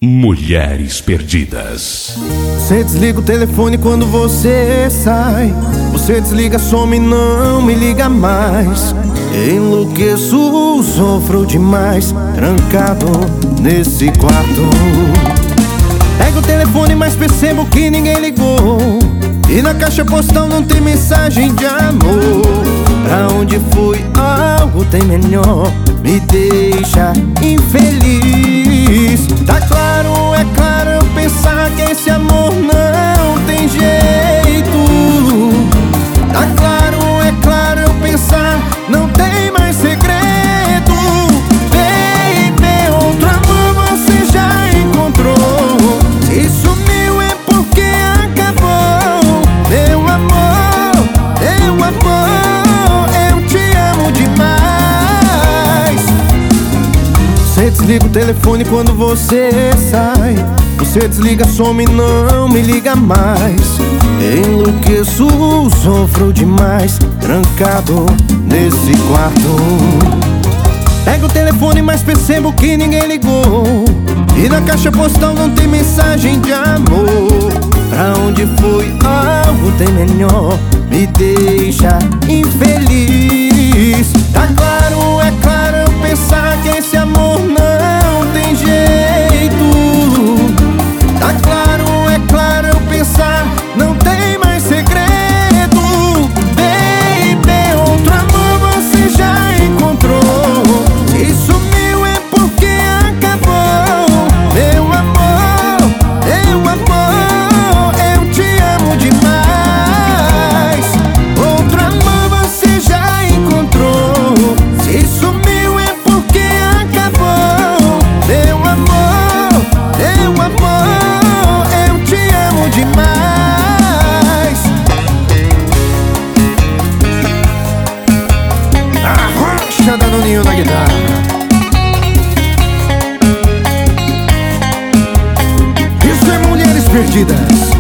Mulheres Perdidas. Você desliga o telefone quando você sai. Você desliga, some e não me liga mais. Enlouqueço, sofro demais, trancado nesse quarto. Pego o telefone, mas percebo que ninguém ligou. E na caixa postal não tem mensagem de amor. Pra onde fui, algo tem melhor, me deixa infeliz. Tá claro, é claro eu pensar que esse amor não tem jeito. Tá claro, é claro eu pensar, não tem mais segredo. Baby, outro amor você já encontrou. Se sumiu é porque acabou. Meu amor, eu te amo demais. Você desliga o telefone quando você sai. Você desliga, some e não me liga mais. Enlouqueço, sofro demais, trancado nesse quarto. Pego o telefone, mas percebo que ninguém ligou. E na caixa postal não tem mensagem de amor. Pra onde fui, algo tem melhor, me deixa infeliz. Tá claro, é claro eu pensar que esse amor não tem jeito. Tá claro, é claro eu pensar, não tem mais segredo. Baby, outro amor você já encontrou. Se sumiu é porque acabou. Meu amor, eu te amo demais. Outro amor você já encontrou. Se sumiu é porque acabou. Meu amor, eu te amo demais. Arrocha Danoninho na guitarra. Isso é Mulheres Perdidas.